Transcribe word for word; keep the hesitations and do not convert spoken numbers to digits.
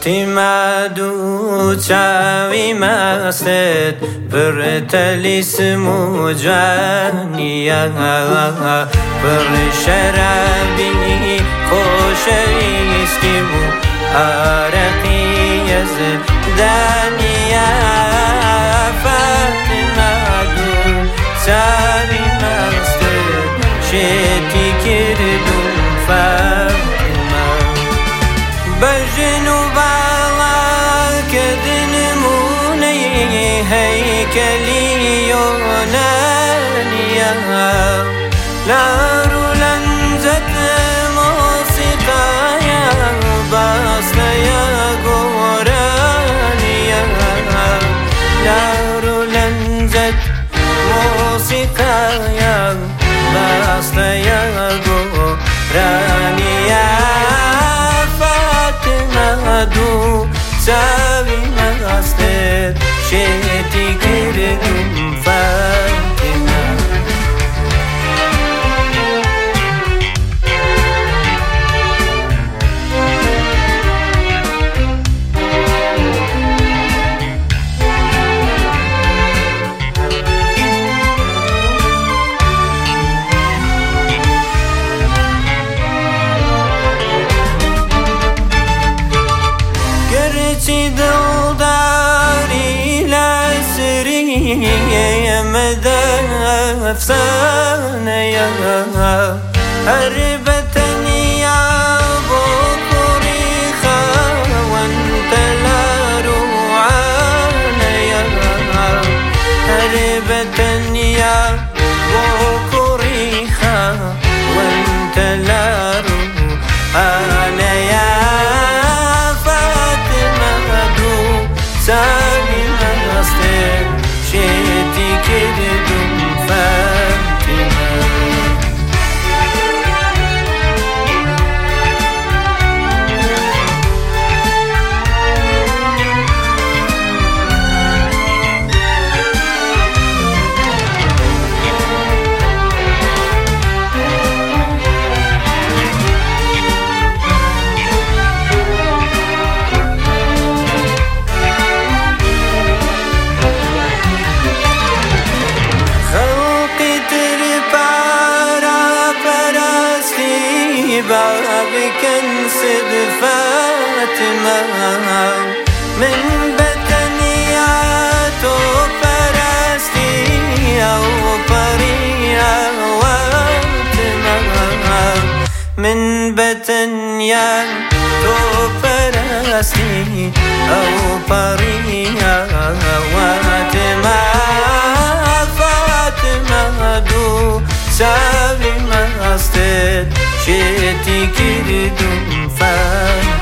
فاطمة دو چاوی مستت پر تلیسم و جوانیه پر شرابی خوشیستی و عرقی زندانیه فاطمة دو چاوی مستت شتی کردم فاطمة بجنو هيكلي يونانيا نار لنزت موسيقايا باصنيا غورانيا نار لنزت موسيقايا باصنيا غورانيا فاطمة دو ساوي مستر شتی کردم فاطمة گرچه دلداری يا مدى أفسانة يا هربتني يا بكريخة وانت لا روعانا يا هربتني يا بكريخة وانت لا روعانا يا فاطمة دو سامي مستر شتی کردم فاطمة بابك انسد فاطمة من بتنياتو فرستي أو بريا واتمة من بتنياتو فرستي أو بريا واتمة فاطمة دو ساوي مستر شتی کردم فاطمة